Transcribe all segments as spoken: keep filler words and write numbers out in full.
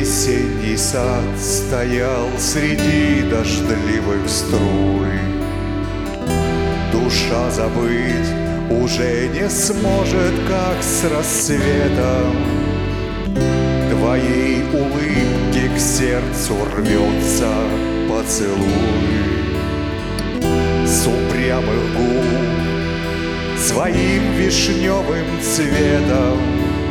Весенний сад стоял среди дождливых струй. Душа забыть уже не сможет, как с рассветом. Твоей улыбки к сердцу рвется поцелуй. С упрямых губ своим вишневым цветом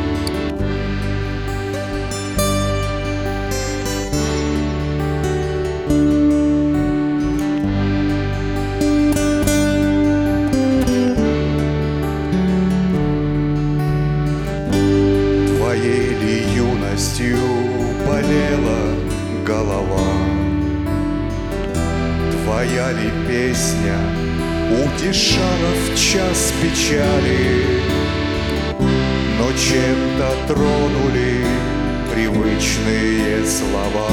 твоей ли юностью болела голова? Твоя ли песня утешала в час печали? Но чем-то тронули привычные слова,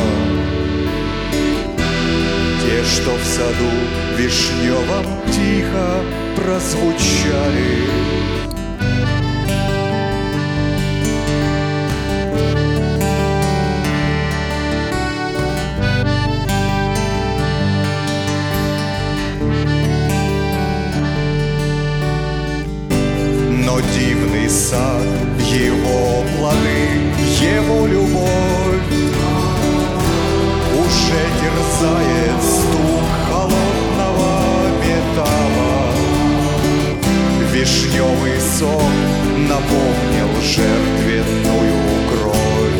те, что в саду вишневом тихо прозвучали. Но дивный сад, его плоды, его любовь уже терзает стук холодного металла. Вишневый сок напомнил жертвенную кровь,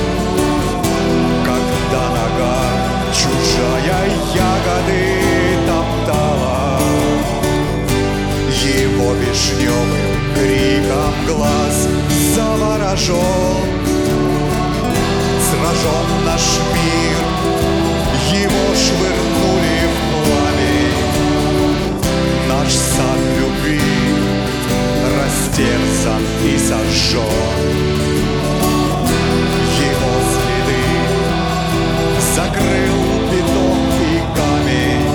когда нога чужая ягоды топтала. Его вишневым криком глаз заворожен, сражен наш мир, его швырнули в пламень. Наш сад любви растерзан и сожжен. Его следы закрыл бетон и камень.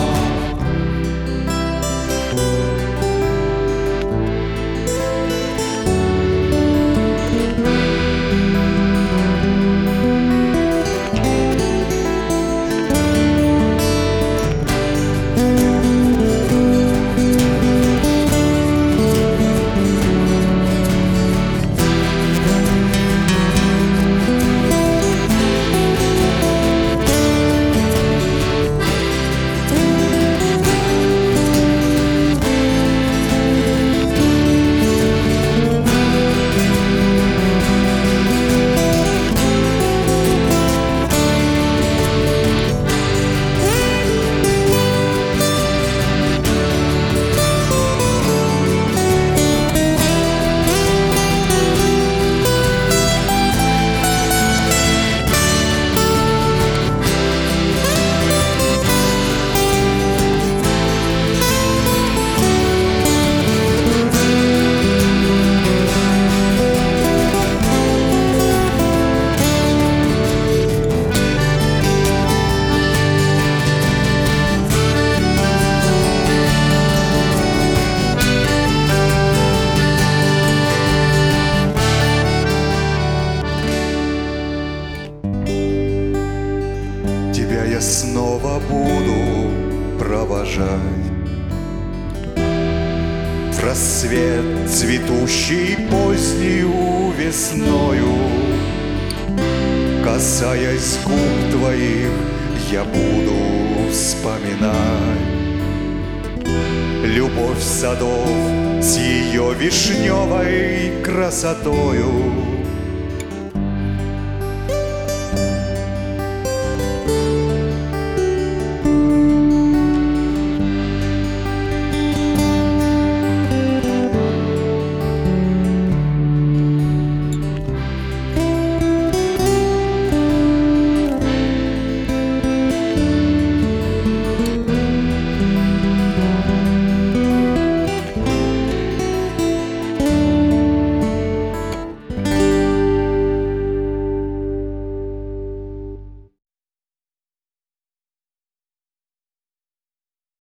Тебя я снова буду провожать в рассвет цветущий позднею весною. Касаясь губ твоих, я буду вспоминать любовь садов с ее вишневой красотою.